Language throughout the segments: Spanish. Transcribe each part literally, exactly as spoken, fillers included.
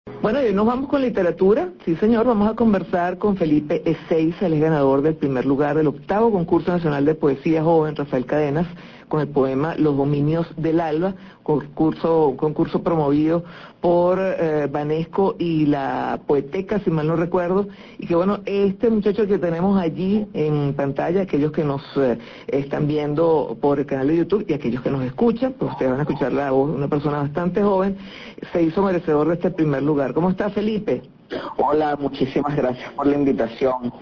Bueno, y hoy nos vamos con literatura. Sí, señor, vamos a conversar con Felipe Ezeiza, él es ganador del primer lugar del octavo concurso nacional de poesía joven Rafael Cadenas, con el poema Los dominios del alba, concurso, concurso promovido por eh, Banesco y la Poeteca, si mal no recuerdo, y que bueno, este muchacho que tenemos allí en pantalla, aquellos que nos eh, están viendo por el canal de YouTube y aquellos que nos escuchan, pues ustedes van a escuchar la voz de una persona bastante joven, se hizo merecedor de este primer lugar. ¿Cómo está, Felipe? Hola, muchísimas gracias por la invitación.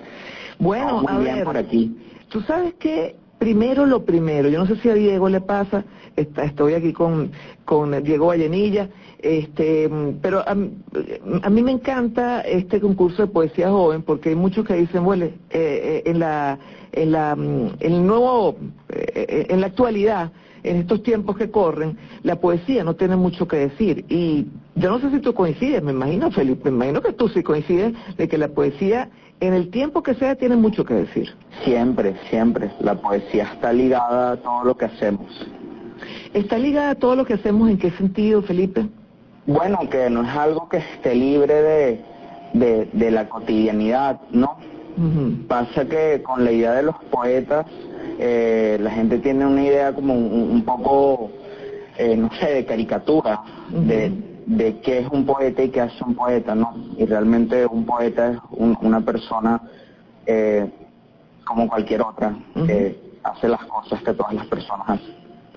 Bueno, Muy a bien ver, por aquí. tú sabes que primero lo primero, yo no sé si a Diego le pasa, está, estoy aquí con, con Diego Vallenilla, este, pero a, a mí me encanta este concurso de poesía joven porque hay muchos que dicen, bueno, eh, eh, en la, en la, en el nuevo, eh, en la actualidad, en estos tiempos que corren, la poesía no tiene mucho que decir. Y yo no sé si tú coincides, me imagino, Felipe, me imagino que tú sí coincides de que la poesía, en el tiempo que sea, tiene mucho que decir. Siempre, siempre. La poesía está ligada a todo lo que hacemos. ¿Está ligada a todo lo que hacemos? ¿En qué sentido, Felipe? Bueno, que no es algo que esté libre de, de, de la cotidianidad, ¿no? Uh-huh. Pasa que con la idea de los poetas, eh, la gente tiene una idea como un, un poco, eh, no sé, de caricatura, uh-huh. de, de qué es un poeta y qué hace un poeta, ¿no? Y realmente un poeta es un, una persona eh, como cualquier otra, uh-huh. que hace las cosas que todas las personas hacen.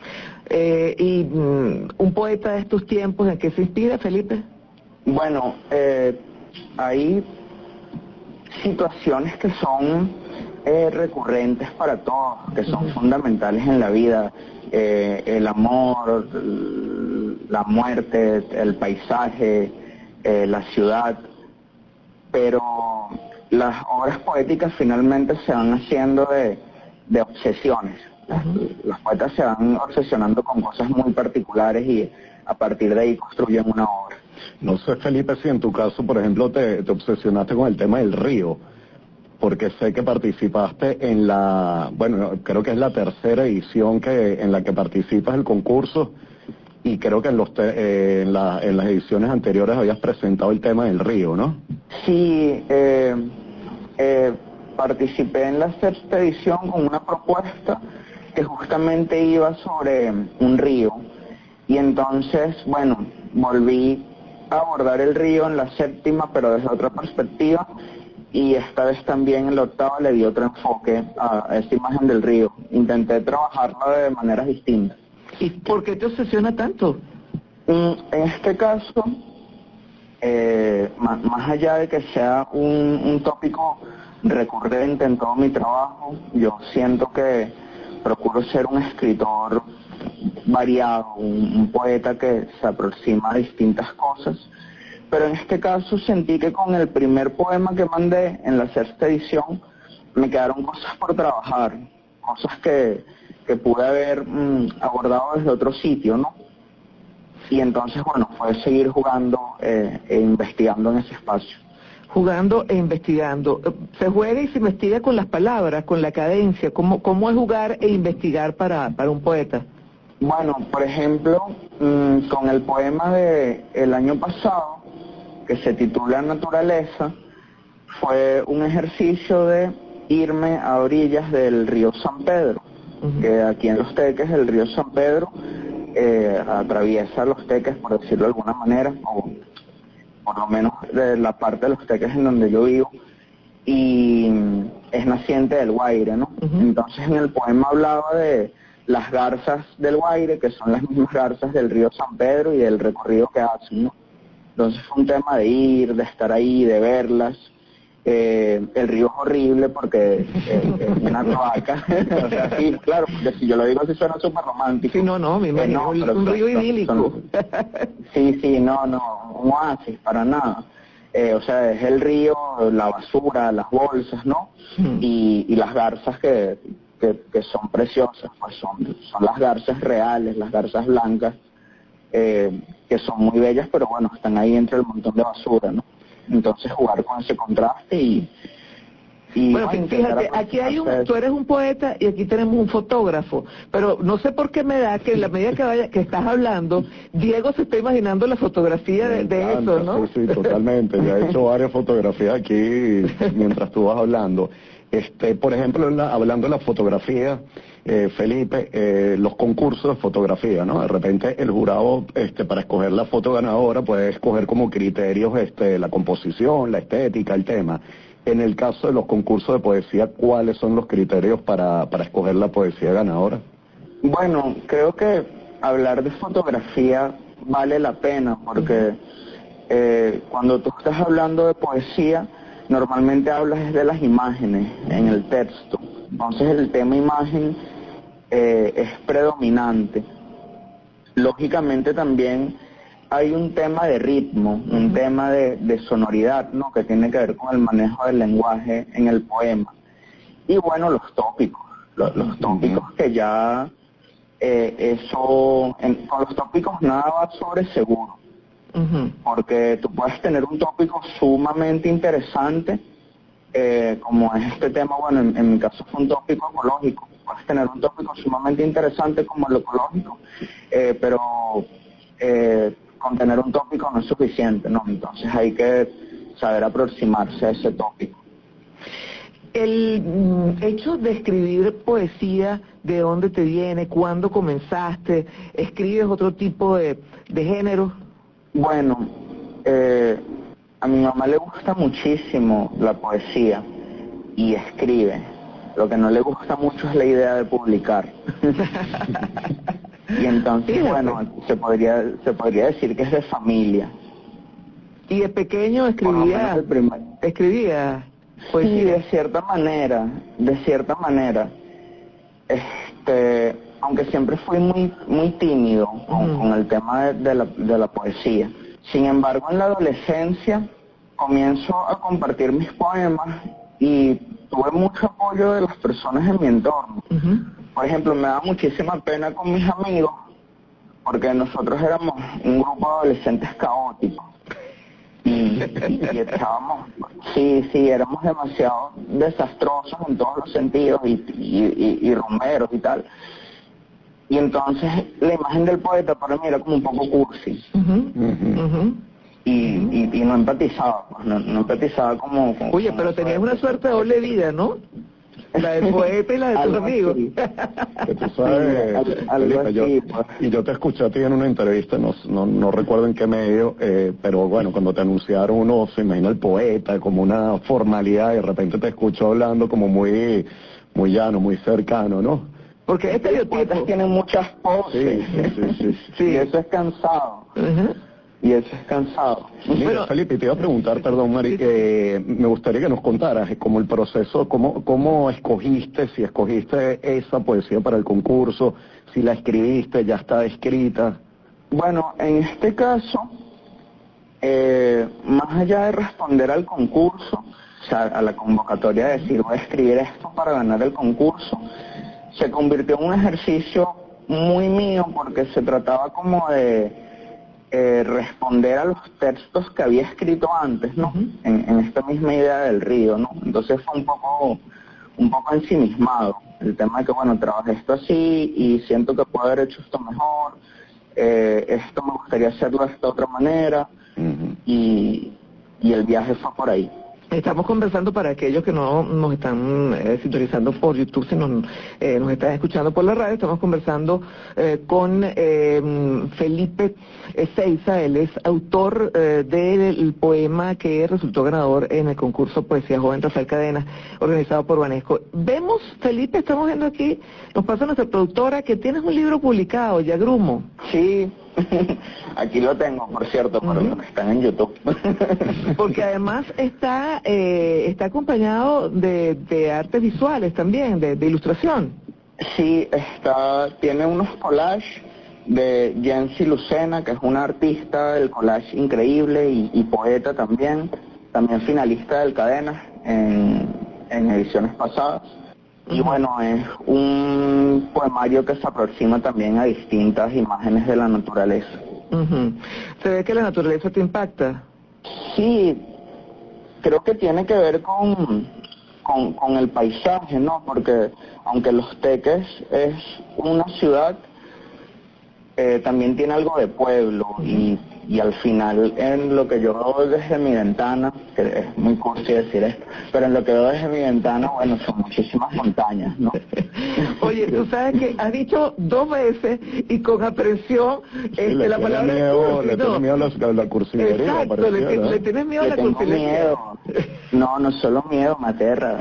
Eh, ¿Y mm, un poeta de estos tiempos, en qué se inspira, Felipe? Bueno, eh, hay situaciones que son eh, recurrentes para todos, que son uh-huh. fundamentales en la vida, eh, el amor, la muerte, el paisaje, eh, la ciudad, pero las obras poéticas finalmente se van haciendo de, de obsesiones. Uh-huh. Los poetas se van obsesionando con cosas muy particulares y a partir de ahí construyen una obra. No sé, Felipe, si en tu caso, por ejemplo, te, te obsesionaste con el tema del río, porque sé que participaste en la, bueno, creo que es la tercera edición que en la que participas del concurso, y creo que en, los te, eh, en, la, en las ediciones anteriores habías presentado el tema del río, ¿no? Sí, eh, eh, participé en la sexta edición con una propuesta que justamente iba sobre un río, y entonces, bueno, volví a abordar el río en la séptima, pero desde otra perspectiva, y esta vez también en la octava le di otro enfoque a, a esta imagen del río. Intenté trabajarla de maneras distintas. ¿Y por qué te obsesiona tanto? En este caso, eh, más, más allá de que sea un, un tópico recurrente en todo mi trabajo, yo siento que procuro ser un escritor variado, un, un poeta que se aproxima a distintas cosas, pero en este caso sentí que con el primer poema que mandé en la sexta edición me quedaron cosas por trabajar, cosas que, que pude haber mmm, abordado desde otro sitio, ¿no? Y entonces, bueno, fue seguir jugando eh, e investigando en ese espacio. Jugando e investigando. Se juega y se investiga con las palabras, con la cadencia. ¿Cómo, cómo es jugar e investigar para, para un poeta? Bueno, por ejemplo, mmm, con el poema de el año pasado, que se titula Naturaleza, fue un ejercicio de irme a orillas del río San Pedro, uh-huh. que aquí en Los Teques el río San Pedro eh, atraviesa Los Teques, por decirlo de alguna manera, o por lo menos de la parte de Los Teques en donde yo vivo, y es naciente del Guaire, ¿no? Uh-huh. Entonces en el poema hablaba de las garzas del Guaire, que son las mismas garzas del río San Pedro y del recorrido que hacen, ¿no? Entonces fue un tema de ir, de estar ahí, de verlas. Eh, el río es horrible porque eh, es una cloaca. O sea, sí, claro, porque si yo lo digo así suena súper romántico. Sí, no, no, me imagino, eh, no, un río son, idílico. Son, sí, sí, no, no, un oasis, para nada. Eh, o sea, es el río, la basura, las bolsas, ¿no? Hmm. Y, y las garzas que, que, que son preciosas, pues son, son las garzas reales, las garzas blancas. Eh, que son muy bellas, pero bueno, están ahí entre el montón de basura, ¿no? Entonces jugar con ese contraste y Y bueno, bueno, fíjate, intentar aquí hay un, hacer- tú eres un poeta y aquí tenemos un fotógrafo, pero no sé por qué me da que en la medida que vaya, que estás hablando, Diego se está imaginando la fotografía de, Me de encanta, eso, ¿no? Sí, sí, totalmente. Ya he hecho varias fotografías aquí mientras tú vas hablando. Este, por ejemplo, en la- hablando de la fotografía, eh, Felipe, eh, los concursos de fotografía, ¿no? De repente el jurado, este, para escoger la foto ganadora, puede escoger como criterios, este, la composición, la estética, el tema. En el caso de los concursos de poesía, ¿cuáles son los criterios para, para escoger la poesía ganadora? Bueno, creo que hablar de fotografía vale la pena porque eh, cuando tú estás hablando de poesía, normalmente hablas de las imágenes en el texto. Entonces el tema imagen eh, es predominante. Lógicamente también hay un tema de ritmo, un Ujú. tema de, de sonoridad, ¿no? Que tiene que ver con el manejo del lenguaje en el poema. Y bueno, los tópicos, los, los tópicos que ya eh, eso, en- con los tópicos nada va sobre seguro, Ujú. porque tú puedes tener un tópico sumamente interesante, eh, como es este tema, bueno, en, en mi caso fue un tópico ecológico, puedes tener un tópico sumamente interesante como el ecológico, eh, pero eh, con tener un tópico no es suficiente, ¿no? Entonces hay que saber aproximarse a ese tópico. El mm, hecho de escribir poesía, ¿de dónde te viene? ¿Cuándo comenzaste? ¿Escribes otro tipo de, de género? Bueno, eh, a mi mamá le gusta muchísimo la poesía y escribe. Lo que no le gusta mucho es la idea de publicar. Y entonces, Fíjate. bueno, se podría se podría decir que es de familia. Y de pequeño Por lo menos escribía, el primer... escribía Sí, poesía. de cierta manera, de cierta manera. Este, aunque siempre fui muy muy tímido con, Ujú. con el tema de, de la, de la poesía. Sin embargo, en la adolescencia comienzo a compartir mis poemas y tuve mucho apoyo de las personas en mi entorno. Ujú. Por ejemplo, me da muchísima pena con mis amigos porque nosotros éramos un grupo de adolescentes caóticos y, y, y echábamos, sí, sí, éramos demasiado desastrosos en todos los sentidos y, y, y, y rumberos y tal. Y entonces la imagen del poeta para mí era como un poco cursi Ujú. Ujú. Ujú. y, y, y no empatizaba, pues, no, no empatizaba como... como Oye, como pero eso tenías de- una suerte de doble vida, ¿no? La del poeta y la de tus Algo amigos. así. Que tú Sí, sabes, al- algo Felipe, yo, así, pues. y yo te escuché a ti en una entrevista, no, no, no recuerdo en qué medio, eh, pero bueno, cuando te anunciaron uno se imagina el poeta como una formalidad y de repente te escucho hablando como muy, muy llano, muy cercano, ¿no? Porque es Es que los poetas estereotipo. tienen muchas poses. Sí, sí, sí, sí. Sí. Y eso es cansado. Ujú. Y eso es cansado. Mira, Bueno, Felipe, te iba a preguntar, perdón, Mari, sí, sí. que me gustaría que nos contaras eh, como el proceso, cómo, cómo escogiste, si escogiste esa poesía para el concurso, si la escribiste, ya está escrita. Bueno, en este caso, eh, más allá de responder al concurso, o sea, a la convocatoria de decir voy a escribir esto para ganar el concurso, se convirtió en un ejercicio muy mío porque se trataba como de eh, responder a los textos que había escrito antes, ¿no? Ujú. En, en esta misma idea del río, ¿no? Entonces fue un poco, un poco ensimismado el tema de que, bueno, trabajé esto así y siento que puedo haber hecho esto mejor, eh, esto me gustaría hacerlo de esta otra manera Ujú. y, y el viaje fue por ahí. Estamos conversando para aquellos que no nos están eh, sintonizando por YouTube, sino eh, nos están escuchando por la radio. Estamos conversando eh, con eh, Felipe Ezeiza. Él es autor eh, del poema que resultó ganador en el concurso Poesía Joven Rafael Cadenas, organizado por Banesco. Vemos, Felipe, estamos viendo aquí, nos pasa nuestra productora, que tienes un libro publicado, Yagrumo. Sí, aquí lo tengo, por cierto, para Ujú. los que están en YouTube. Porque además está eh, está acompañado de, de artes visuales también, de, de ilustración. Sí, está, tiene unos collages de Jensi Lucena, que es una artista del collage increíble y, y poeta también, también finalista del Cadenas en, en ediciones pasadas. Y Ujú. bueno, es un poemario que se aproxima también a distintas imágenes de la naturaleza. Ujú. Se ve que la naturaleza te impacta. Sí, creo que tiene que ver con, con, con el paisaje, ¿no? Porque aunque Los Teques es una ciudad, eh, también tiene algo de pueblo y, y al final en lo que yo veo desde mi ventana, que es muy cursi decir esto, pero en lo que veo desde mi ventana, bueno, son muchísimas montañas, ¿no? Oye, tú sabes que has dicho dos veces y con aprehensión este, sí, le la palabra miedo, cursi, le ¿no? tiene miedo a la, a la cursilería. Exacto, le, pareciera. le tienes miedo a Le la tengo cursilería. miedo. No, no solo miedo, me aterra.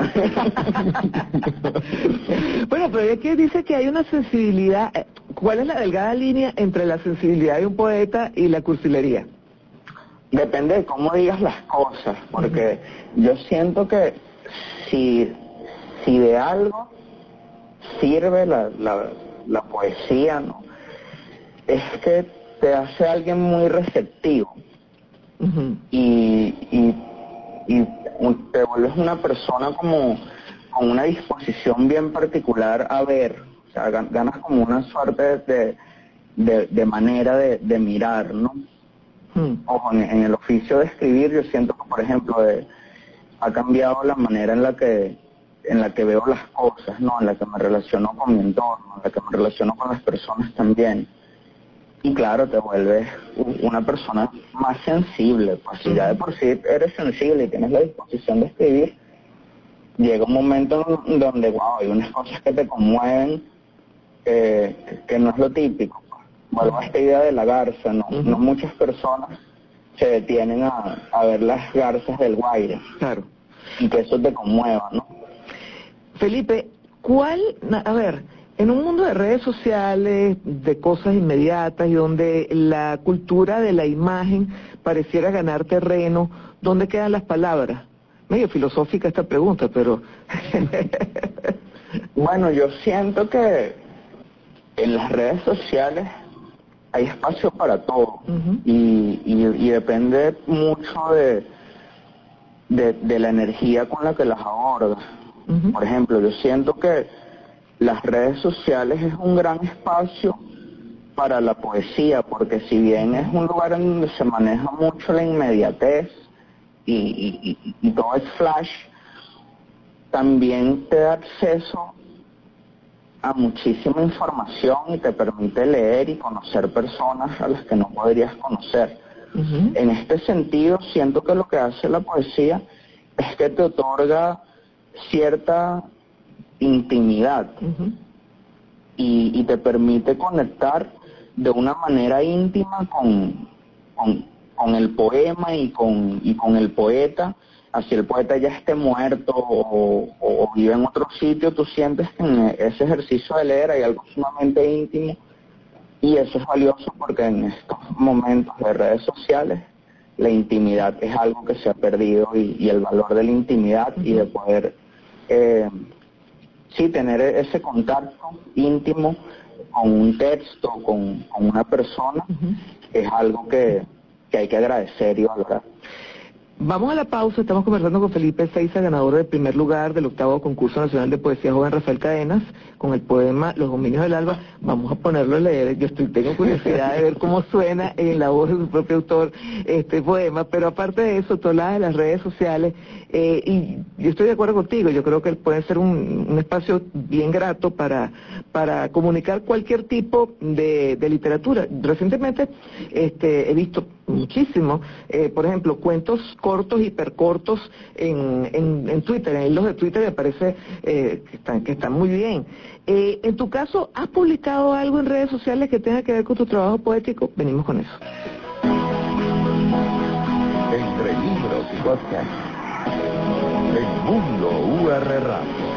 Bueno, pero es que dice que hay una sensibilidad. ¿Cuál es la delgada línea entre la sensibilidad de un poeta y la cursilería? Depende de cómo digas las cosas, porque uh-huh. yo siento que si, si de algo sirve la, la, la poesía, ¿no? Es que te hace alguien muy receptivo. Uh-huh. y, y, y te vuelves una persona como con una disposición bien particular a ver, o sea, ganas como una suerte de, de, de manera de, de mirar, ¿no? Uh-huh. Ojo, en, en el oficio de escribir yo siento que, por ejemplo, de, ha cambiado la manera en la que en la que veo las cosas, ¿no? En la que me relaciono con mi entorno, en la que me relaciono con las personas también. Y claro, te vuelves una persona más sensible, pues si ya de por sí eres sensible y tienes la disposición de escribir, llega un momento donde, wow, hay unas cosas que te conmueven, eh, que, que no es lo típico. Vuelvo a esta idea de la garza, ¿no? Uh-huh. No muchas personas se detienen a, a ver las garzas del Guaire. Claro. Y que eso te conmueva, ¿no? Felipe, ¿cuál, a ver... en un mundo de redes sociales, de cosas inmediatas y donde la cultura de la imagen pareciera ganar terreno, ¿dónde quedan las palabras? Medio filosófica esta pregunta, pero... Bueno, yo siento que en las redes sociales hay espacio para todo. Uh-huh. y, y, y depende mucho de, de, de la energía con la que las abordas. Uh-huh. Por ejemplo, yo siento que las redes sociales es un gran espacio para la poesía, porque si bien es un lugar en donde se maneja mucho la inmediatez y, y, y, y todo es flash, también te da acceso a muchísima información y te permite leer y conocer personas a las que no podrías conocer. Uh-huh. En este sentido, siento que lo que hace la poesía es que te otorga cierta intimidad. Uh-huh. y, y te permite conectar de una manera íntima con, con, con el poema y con, y con el poeta. Así el poeta ya esté muerto o, o, o vive en otro sitio, tú sientes que en ese ejercicio de leer hay algo sumamente íntimo, y eso es valioso porque en estos momentos de redes sociales la intimidad es algo que se ha perdido, y, y el valor de la intimidad uh-huh. y de poder eh, sí tener ese contacto íntimo con un texto, con, con una persona, uh-huh. es algo que, que hay que agradecer y valorar. Vamos a la pausa, estamos conversando con Felipe Seiza, ganador del primer lugar del octavo concurso nacional de poesía joven Rafael Cadenas, con el poema Los dominios del alba. Vamos a ponerlo a leer, yo estoy, tengo curiosidad de ver cómo suena en la voz de su propio autor este poema, pero aparte de eso, tú hablas de las redes sociales, eh, y yo estoy de acuerdo contigo, yo creo que puede ser un, un espacio bien grato para, para comunicar cualquier tipo de, de literatura. Recientemente este, he visto muchísimo, eh, por ejemplo, cuentos cortos, hipercortos en, en, en Twitter, en hilos de Twitter me parece eh, que, están, que están muy bien. Eh, en tu caso, ¿has publicado algo en redes sociales que tenga que ver con tu trabajo poético? Venimos con eso. Entre libros y podcast, El Mundo U R Radio.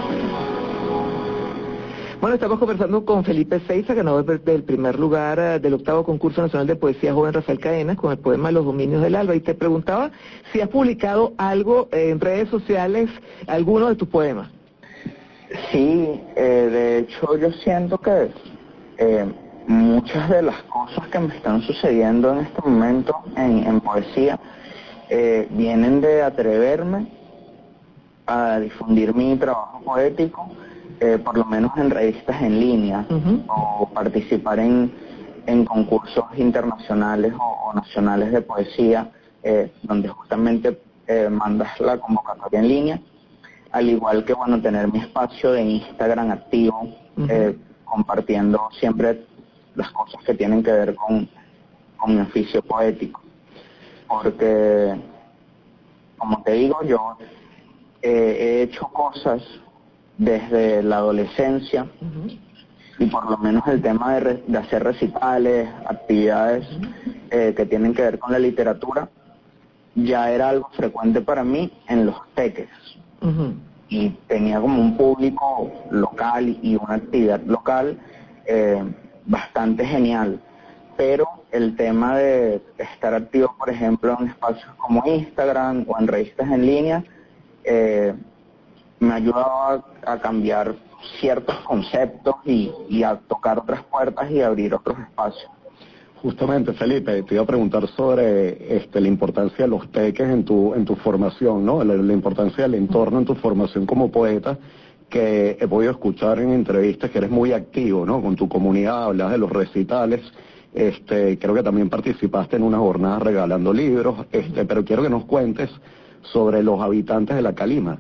Bueno, estamos conversando con Felipe Seiza, ganador del primer lugar uh, del octavo concurso nacional de poesía joven Rafael Cadenas, con el poema Los dominios del alba, y te preguntaba si has publicado algo eh, en redes sociales, alguno de tus poemas. Sí, eh, de hecho yo siento que eh, muchas de las cosas que me están sucediendo en este momento en, en poesía eh, vienen de atreverme a difundir mi trabajo poético, eh, por lo menos en revistas en línea, uh-huh. o participar en, en concursos internacionales o, o nacionales de poesía, eh, donde justamente eh, mandas la convocatoria en línea. al igual que, bueno, tener mi espacio de Instagram activo, uh-huh. eh, compartiendo siempre las cosas que tienen que ver con, con mi oficio poético. Porque, como te digo, yo eh, he hecho cosas desde la adolescencia, uh-huh. y por lo menos el tema de, re, de hacer recitales, actividades uh-huh. eh, que tienen que ver con la literatura, ya era algo frecuente para mí en los teques. Uh-huh. Y tenía como un público local y una actividad local eh, bastante genial. Pero el tema de estar activo, por ejemplo, en espacios como Instagram o en revistas en línea, eh, me ha ayudado a, a cambiar ciertos conceptos y, y a tocar otras puertas y abrir otros espacios. Justamente, Felipe, te iba a preguntar sobre este, la importancia de los teques en tu en tu formación, ¿no? La, la importancia del entorno en tu formación como poeta, que he podido escuchar en entrevistas que eres muy activo, ¿no? Con tu comunidad, hablas de los recitales, este, creo que también participaste en unas jornadas regalando libros, este, pero quiero que nos cuentes sobre los habitantes de la Calima.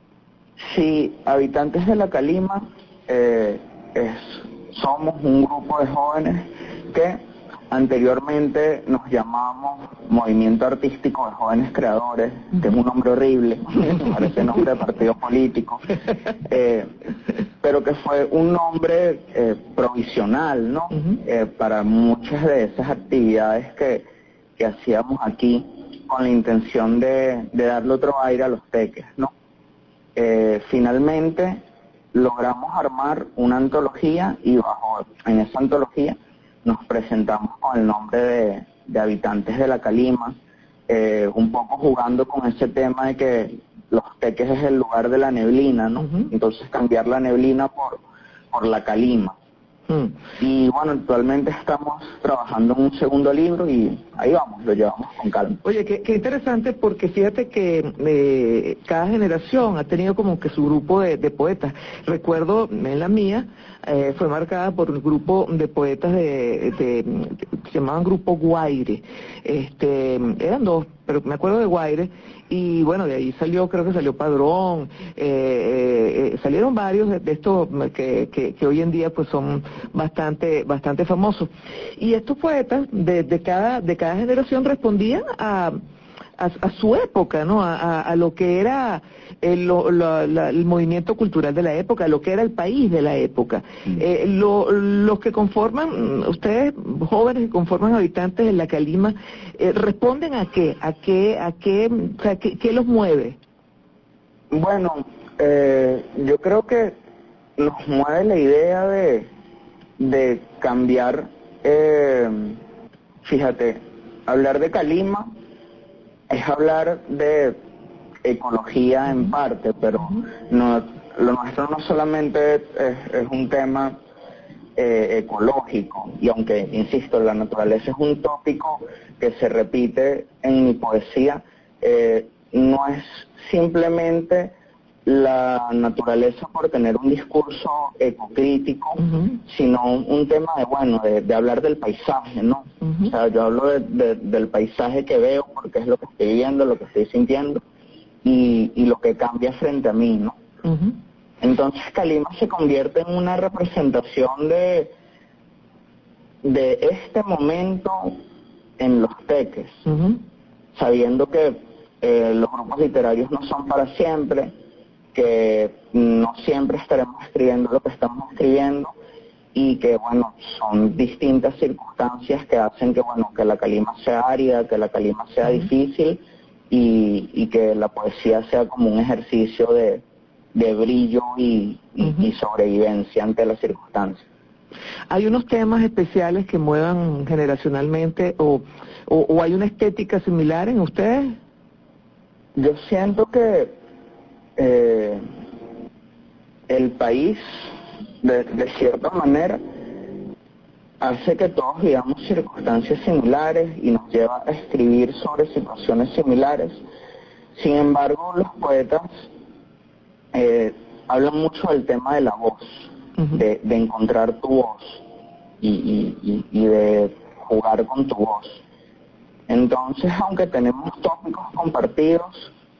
Sí, Habitantes de la Calima eh, es, somos un grupo de jóvenes que anteriormente nos llamábamos Movimiento Artístico de Jóvenes Creadores, que es un nombre horrible, parece nombre de partido político, eh, pero que fue un nombre eh, provisional, ¿no? Uh-huh. Eh, para muchas de esas actividades que, que hacíamos aquí con la intención de, de darle otro aire a los teques, ¿no? Eh, finalmente logramos armar una antología y bajo en esa antología nos presentamos con el nombre de, de Habitantes de la Calima, eh, un poco jugando con ese tema de que los teques es el lugar de la neblina, ¿no? Uh-huh. Entonces cambiar la neblina por, por la calima. Mm. Y bueno, actualmente estamos trabajando en un segundo libro y ahí vamos, lo llevamos con calma. Oye, qué, qué interesante, porque fíjate que eh, cada generación ha tenido como que su grupo de, de poetas. Recuerdo, en la mía, eh, fue marcada por un grupo de poetas de, de, de se llamaban Grupo Guaire. Este, eran dos, pero me acuerdo de Guaire. Y bueno, de ahí salió, creo que salió Padrón, eh, eh, salieron varios de, de estos que, que, que hoy en día pues son bastante bastante famosos. Y estos poetas de, de cada de cada generación respondían a, a, a su época, ¿no? A, a, a lo que era el, lo, la, la, el movimiento cultural de la época, lo que era el país de la época. Mm. Eh, lo, los que conforman, ustedes jóvenes que conforman Habitantes de la Calima, eh, ¿responden a qué? ¿A qué? ¿A qué? O sea, ¿qué, qué los mueve? Bueno, eh, yo creo que nos mueve la idea de, de cambiar, eh, fíjate, hablar de Calima es hablar de ecología en parte, pero no, lo nuestro no solamente es, es un tema eh, ecológico, y aunque, insisto, la naturaleza es un tópico que se repite en mi poesía, eh, no es simplemente la naturaleza por tener un discurso ecocrítico, uh-huh. sino un tema de, bueno, de, de hablar del paisaje, ¿no? Uh-huh. O sea, yo hablo de, de, del paisaje que veo porque es lo que estoy viendo, lo que estoy sintiendo y, y lo que cambia frente a mí, ¿no? Uh-huh. Entonces Calima se convierte en una representación de, de este momento en los teques, uh-huh. sabiendo que eh, los grupos literarios no son para siempre, que no siempre estaremos escribiendo lo que estamos escribiendo y que, bueno, son distintas circunstancias que hacen que, bueno, que la calima sea árida, que la calima sea uh-huh. difícil y, y que la poesía sea como un ejercicio de, de brillo y, y, uh-huh. y sobrevivencia ante las circunstancias. ¿Hay unos temas especiales que muevan generacionalmente o, o, o hay una estética similar en ustedes? Yo siento que Eh, el país, de, de cierta manera, hace que todos vivamos circunstancias similares y nos lleva a escribir sobre situaciones similares. Sin embargo, los poetas eh, hablan mucho del tema de la voz, uh-huh. de, de encontrar tu voz y, y, y de jugar con tu voz. Entonces, aunque tenemos tópicos compartidos,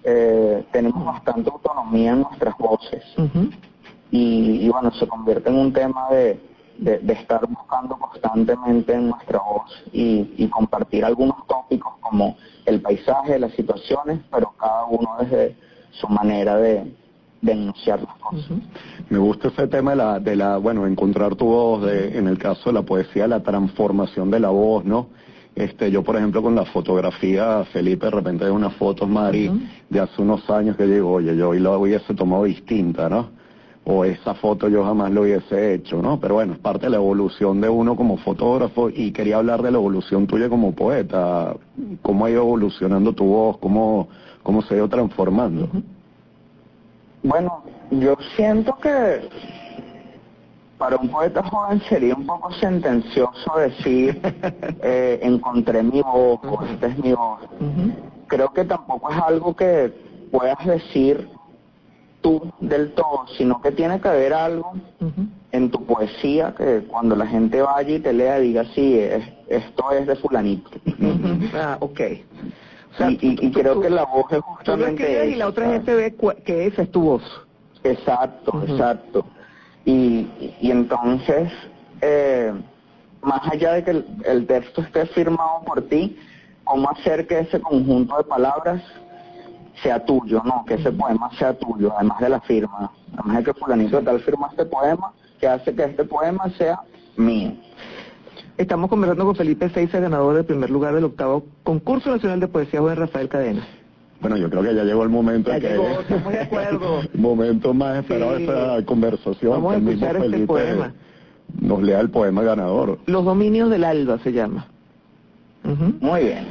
eh, tenemos bastante autonomía en nuestras voces. Ujú. Y, y bueno, se convierte en un tema de, de, de estar buscando constantemente en nuestra voz y, y compartir algunos tópicos como el paisaje, las situaciones, pero cada uno desde su manera de, de enunciar las cosas. Ujú. Me gusta ese tema de la, de la, bueno, encontrar tu voz, de, en el caso de la poesía, la transformación de la voz, ¿no? Este, yo, por ejemplo, con la fotografía, Felipe, de repente hay unas fotos, Mari, Ujú. de hace unos años que digo, oye, yo hoy la hubiese tomado distinta, ¿no? O esa foto yo jamás lo hubiese hecho, ¿no? Pero bueno, es parte de la evolución de uno como fotógrafo y quería hablar de la evolución tuya como poeta. ¿Cómo ha ido evolucionando tu voz? ¿Cómo, cómo se ha ido transformando? Ujú. Bueno, yo siento que para un poeta joven sería un poco sentencioso decir eh, encontré mi voz o esta es mi voz. Ujú. Creo que tampoco es algo que puedas decir tú del todo, sino que tiene que haber algo Ujú. en tu poesía que cuando la gente vaya y te lea diga sí, es- esto es de fulanito. Ujú. Ah, ok. O sea, y, y- y tú- creo tú- que la voz es tú lo justamente escribes y eso, la otra ¿sabes? gente ve cua- que esa es tu voz. Exacto, Ujú. exacto. Y, y entonces, eh, más allá de que el, el texto esté firmado por ti, ¿cómo hacer que ese conjunto de palabras sea tuyo, no? Que ese poema sea tuyo, además de la firma. Además de que fulanito de tal firma este poema, que hace que este poema sea mío. Estamos conversando con Felipe Seiza, ganador del primer lugar del octavo Concurso Nacional de Poesía Joven Rafael Cadena. Bueno, yo creo que ya llegó el momento Ya en que llegó, estamos de acuerdo. momento más esperado Sí. de esta conversación. Vamos que a el mismo escuchar este Felipe poema. nos lea el poema ganador. Los dominios del alba se llama. Ujú. Muy bien.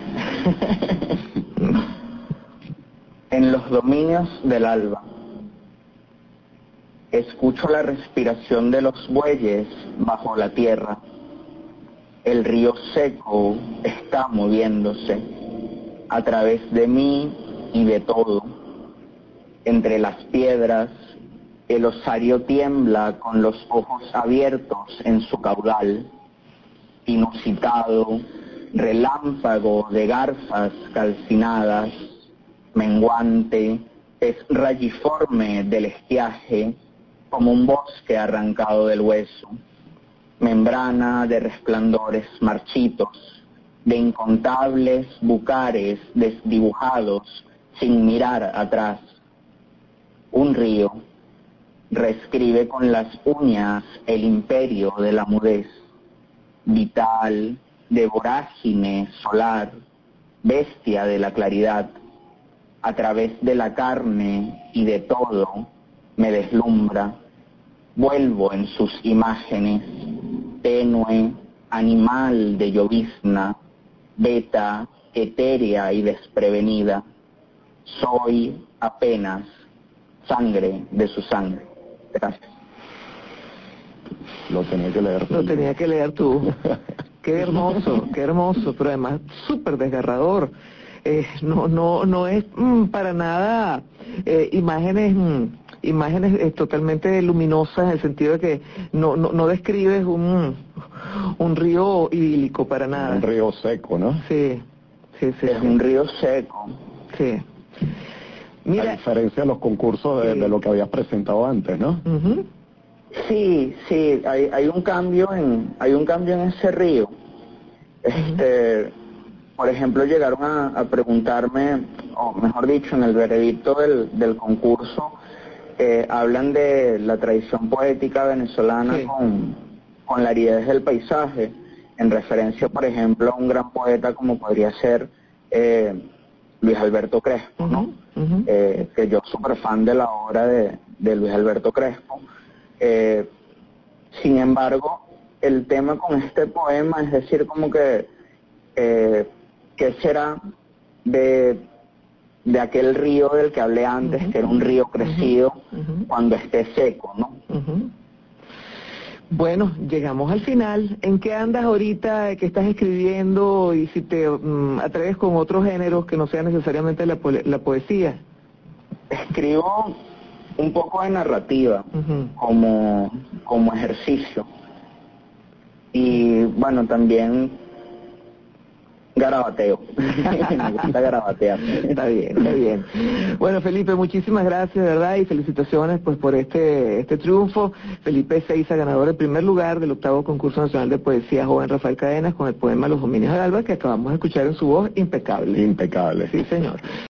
En los dominios del alba, escucho la respiración de los bueyes bajo la tierra. El río seco está moviéndose a través de mí y de todo. Entre las piedras, el osario tiembla con los ojos abiertos en su caudal. Inusitado, relámpago de garzas calcinadas, menguante, es rayiforme del estiaje, como un bosque arrancado del hueso, membrana de resplandores marchitos, de incontables bucares desdibujados sin mirar atrás. Un río reescribe con las uñas el imperio de la mudez, vital, de vorágine solar, bestia de la claridad. A través de la carne y de todo me deslumbra, vuelvo en sus imágenes, tenue, animal de llovizna, beta, etérea y desprevenida. Soy apenas sangre de su sangre. Gracias. Lo tenía que leer. Lo tenía que leer tú. Qué hermoso, qué hermoso, pero además súper desgarrador. Eh, no, no, no es mm, para nada eh, imágenes, mm, imágenes eh, totalmente luminosas en el sentido de que no, no, no describes un, un río idílico para nada. Un río seco, ¿no? Sí, sí, sí. Es sí. un río seco. Sí. A Mira. diferencia de los concursos de, Sí. de lo que habías presentado antes, ¿no? Ujú. Sí, sí, hay, hay un cambio en, hay un cambio en ese río. Este, por ejemplo, llegaron a, a preguntarme, o mejor dicho, en el veredicto del, del concurso, eh, hablan de la tradición poética venezolana Sí. con, con la aridez del paisaje, en referencia, por ejemplo, a un gran poeta como podría ser eh, Luis Alberto Crespo, ¿no? Ujú, ujú. Eh, que yo súper fan de la obra de, de Luis Alberto Crespo. Eh, sin embargo, el tema con este poema es decir, como que, eh, ¿qué será de, de aquel río del que hablé antes, Ujú. que era un río crecido, Ujú. cuando esté seco, ¿no? Ujú. Bueno, llegamos al final. ¿En qué andas ahorita? ¿Qué estás escribiendo? Y si te mm, atreves con otros géneros que no sean necesariamente la, po- la poesía. Escribo un poco de narrativa Ujú. como, como ejercicio. Y bueno, también Garabateo. Me gusta garabatear. Está bien, está bien. Bueno, Felipe, muchísimas gracias, de verdad, y felicitaciones pues por este este triunfo. Felipe Ezeiza, ganador del primer lugar del octavo concurso nacional de poesía joven Rafael Cadenas con el poema Los dominios del alba, que acabamos de escuchar en su voz impecable. Impecable. Sí, señor.